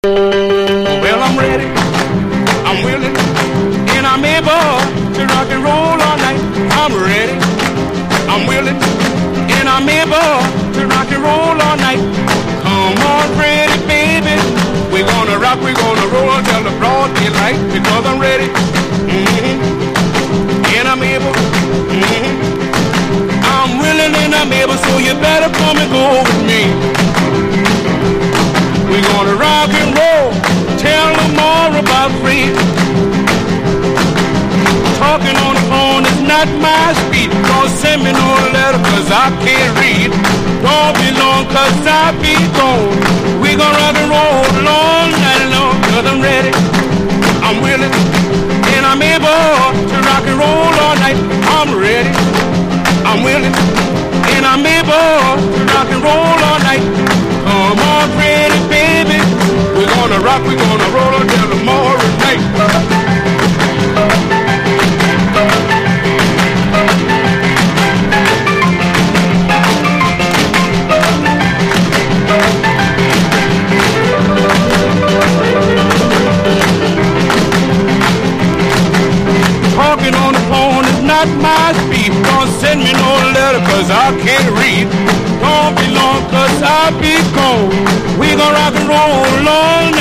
Well, I'm ready, I'm willing, and I'm able to rock and roll all night. I'm ready, I'm willing, and I'm able to rock and roll all night. Come on, pretty baby, we're gonna rock, we're gonna roll till the broad daylight. Because I'm ready, and I'm able, I'm willing and I'm able, so you better come and go with me. We're gonna rock and roll, tell them more about free. Talking on the phone is not my speed. Don't send me no letter cause I can't read. Don't be long cause I be gone. We're gonna rock and roll all night long. Cause I'm ready, I'm willing, and I'm able to rock and roll all night. I'm ready, I'm willing, and I'm able to rock and roll all night. Come on, pretty baby, we're gonna rock, we're gonna roll until tomorrow night. Talking on the phone is not my speed. Don't send me no letter cause I can't read. Don't be long cause I be gone. We gon' rock and roll all night.